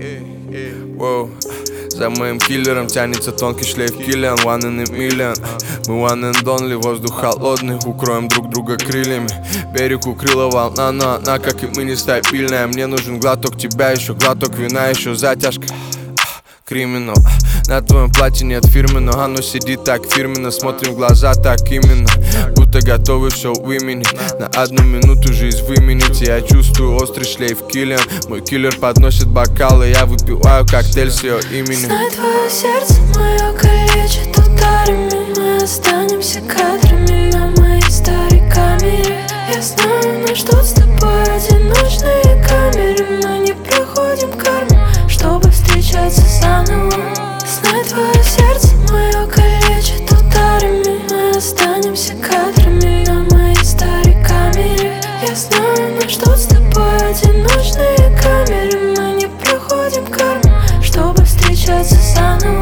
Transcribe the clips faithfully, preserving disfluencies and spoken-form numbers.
Воу. За моим киллером тянется тонкий шлейф Киллиан. One in a million. Мы one and only, воздух холодный. Укроем друг друга крыльями. Берег укрыла волна, но она, как и мы, нестабильная. Мне нужен глоток тебя, еще глоток вина, еще затяжка. Криминал. На твоем платье нет фирмы, но оно сидит так фирменно. Смотрим в глаза так именно, будто готовы все выменить. На одну минуту жизнь выменить. Я чувствую острый шлейф Киллиан. Мой киллер подносит бокалы, я выпиваю коктейль с ее именем. Знай, твое сердце мое калечит ударами. Мы останемся кадрами на моей старой камере. Я знаю, нас ждут с тобой одиночные камеры. Мы не проходим карму, чтобы встречаться заново. Знай, твое сердце мое калечит ударами. Мы останемся кадрами на моей старой камере. Я знаю, нас ждут с тобой одиночные камеры. Мы не проходим карму, чтобы встречаться заново.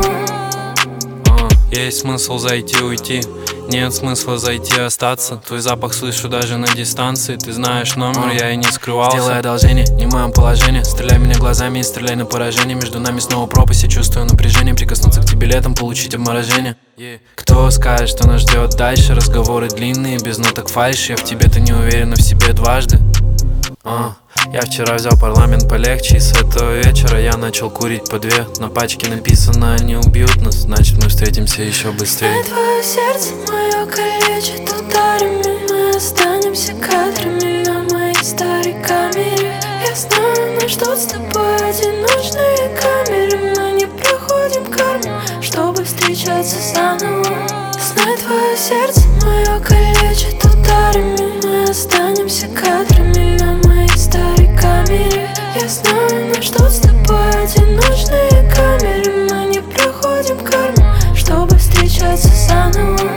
Есть смысл зайти, уйти. Нет смысла зайти, остаться. Твой запах слышу даже на дистанции. Ты знаешь номер, я и не скрывался. Сделай одолжение, не в моем положении. Стреляй меня глазами и стреляй на поражение. Между нами снова пропасть, я чувствую напряжение. Прикоснуться к тебе летом, получить обморожение. Кто скажет, что нас ждет дальше? Разговоры длинные, без ноток фальши. Я в тебе-то не уверена в себе дважды. А, я вчера взял парламент полегче, и с этого вечера я начал курить по две. На пачке написано: они убьют нас, значит мы встретимся еще быстрее. Знай, твое сердце мое калечит ударами. Мы останемся кадрами на моей старой камере. Я знаю, нас ждут с тобой одиночные камеры. Мы не проходим карму, чтобы встречаться заново. Знай, твое сердце мое калечит ударами. Мы останемся кадрами на моей старой камере. Я знаю, нас ждут с тобой одиночные камеры. Мы не проходим карму, чтобы встречаться заново.